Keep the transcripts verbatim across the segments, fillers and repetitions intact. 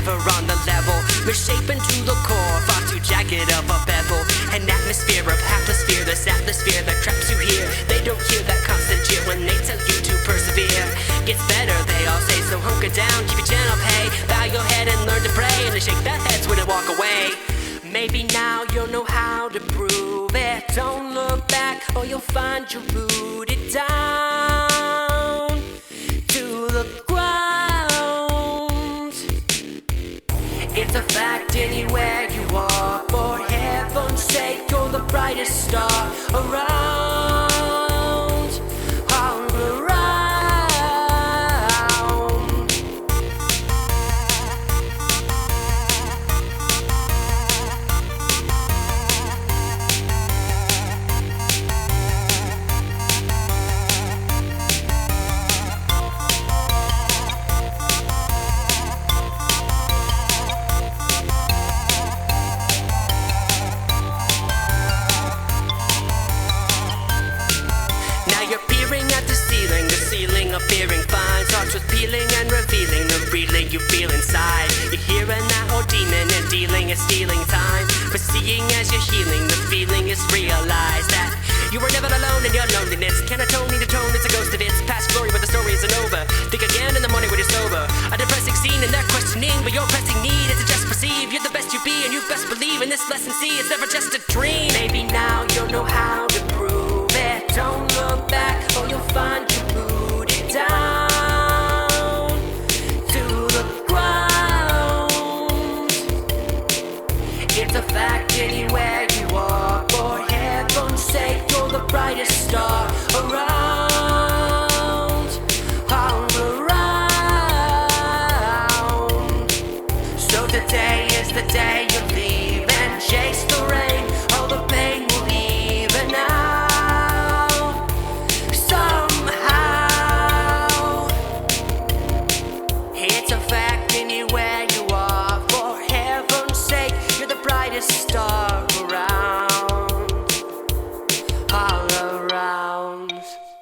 never on the level. Misshapen to the core, far too jagged of a bevel. An atmosphere of atmosphere, this atmosphere that traps you here. They don't hear that constant cheer when they tell you to persevere. Gets better, they all say, so hunker down, keep your chin up, hey. Bow your head and learn to pray, and they shake their heads when they walk away. Maybe now you'll know how to prove it. Don't look back or you'll find you're rooted down to the ground. It's a fact anywhere you are. For heaven's sake, you're the brightest star around. All around. Appearing fine starts with peeling and revealing the reeling you feel inside. You're hearing that old demon and dealing is stealing time. But seeing as you're healing, the feeling is realize that you were never alone in your loneliness. Can't atone, need a tone, it's a ghost of its past glory, but the story isn't over. Think again in the morning when you're sober. A depressing scene and they're questioning, but your pressing need is to just perceive. You're the best you be and you best believe in this lesson. See, it's never just a dream. Maybe now you'll know how to prove it. Don't look back or you'll find you down to the ground. It's a fact anywhere you are. For heaven's sake, you're the brightest star around, all around. So today is the day you leave and chase the rain. All the pain will even out. It's a fact anywhere you are. For heaven's sake, you're the brightest star around, all around.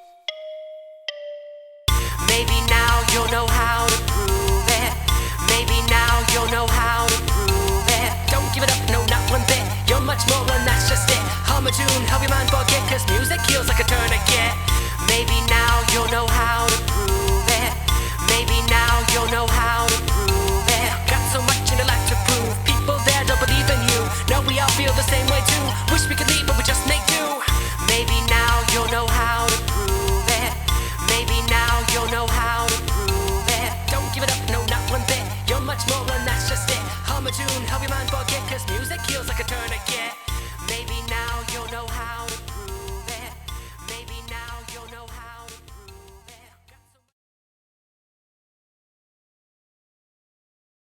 Maybe now you'll know how to prove it. Maybe now you'll know how to prove it. Don't give it up, no, not one bit. You're much more and that's just it. Hum a tune, help your mind forget, cause music heals like a tourniquet. Maybe now you'll know how to prove it. Maybe now you'll know how to prove it. Got so much in your life to prove. People there don't believe in you. No, we all feel the same way too. Wish we could leave, but we just make do. Maybe now you'll know how to prove it. Maybe now you'll know how to prove it. Don't give it up, no, not one bit. You're much more and that's just it. Hum a tune, help your mind forget, cause music heals like a tourniquet.